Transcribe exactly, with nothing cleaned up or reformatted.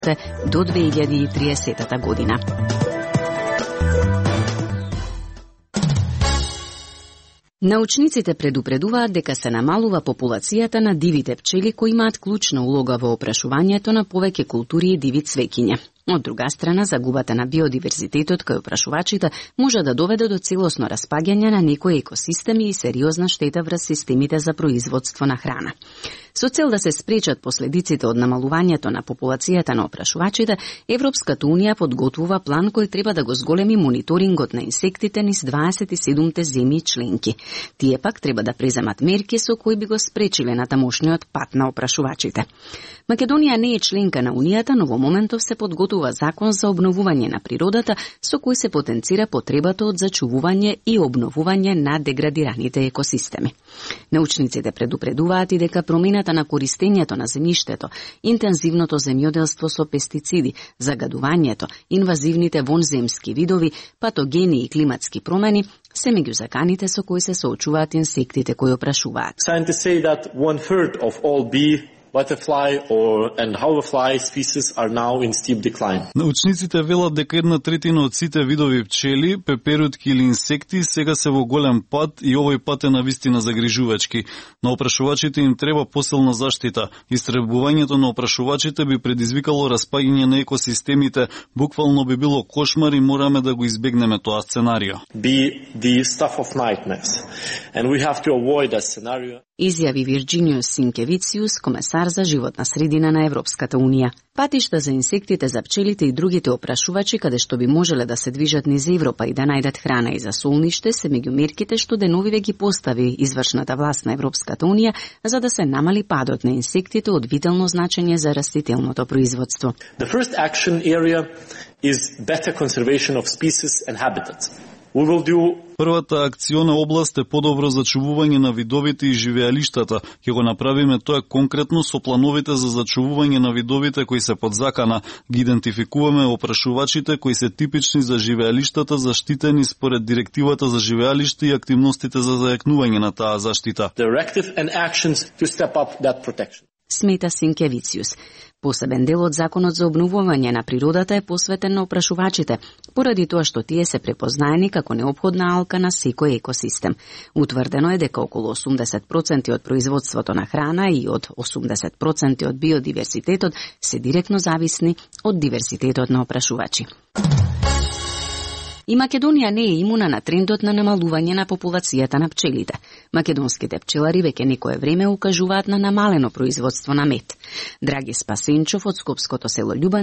до две илјади и триесета година. Научниците предупредуваат дека се намалува популацијата на дивите пчели кои имаат клучна улога во опрашувањето на повеќе култури и диви цвеќиња. Од друга страна, загубата на биодиверзитетот кај опрашувачите може да доведе до целосно распаѓање на некои екосистеми и сериозна штета врз системите за производство на храна. Со цел да се спречат последиците од намалувањето на популацијата на опрашувачите, Европската унија подготвува план кој треба да го зголеми мониторингот на инсектите низ дваесет и седумте земји членки. Тие пак треба да преземат мерки со кои би го спречиле на тамошниот пат на опрашувачите. Македонија не е членка на Унијата, но во моментов се подготвува закон за обновување на природата со кој се потенцира потребата од зачувување и обновување на деградираните екосистеми. Научниците предупредуваат и дека промената на користењето на земјиштето, интензивното земјоделство со пестициди, загадувањето, инвазивните вонземски видови, патогени и климатски промени се меѓу заканите со кои се соочуваат инсектите кои опрашуваат. Scientists say that one third of all bee, butterfly or and hoverfly species are now in steep decline. Научниците велат дека една третина од сите видови пчели, пеперутки или инсекти сега се во голем пад и овој пат е навистина загрижувачки. На опрашувачите им треба посилна заштита. Истребувањето на опрашувачите би предизвикало распаѓање на екосистемите, буквално би било кошмар и мораме да го избегнеме тоа сценарио. Be the stuff of nightmares. And we have to avoid that scenario. Изјави Вирџиниус Синкевициус, комесар за животна средина на Европската Унија. Патишта за инсектите, за пчелите и другите опрашувачи каде што би можеле да се движат низ Европа и да најдат храна и за солниште се меѓу мерките што деновиве ги постави извршната власт на Европската Унија за да се намали падот на инсектите од витално значење за растителното производство. The first action area is better conservation of species and habitats. We will do... Првата акциона област е подобро зачувување на видовите и живеалиштата. Ќе го направиме тоа конкретно со плановите за зачувување на видовите кои се под закана. Ги идентификуваме опрашувачите кои се типични за живеалиштата, заштитени според директивата за живеалиште и активностите за зајакнување на таа заштита. Directive and actions to step up that protection. Смета Синкевициус. Посебен дел од законот за обновување на природата е посветен на опрашувачите, поради тоа што тие се препознаени како неопходна алка на секој екосистем. Утврдено е дека околу осумдесет проценти од производството на храна и од осумдесет проценти од биодиверзитетот се директно зависни од диверзитетот на опрашувачи. И Македонија не е имуна на трендот на намалување на популацијата на пчелите. Македонските пчелари веќе некое време укажуваат на намалено производство на мед. Драги Спасенчов од скопското село Љубан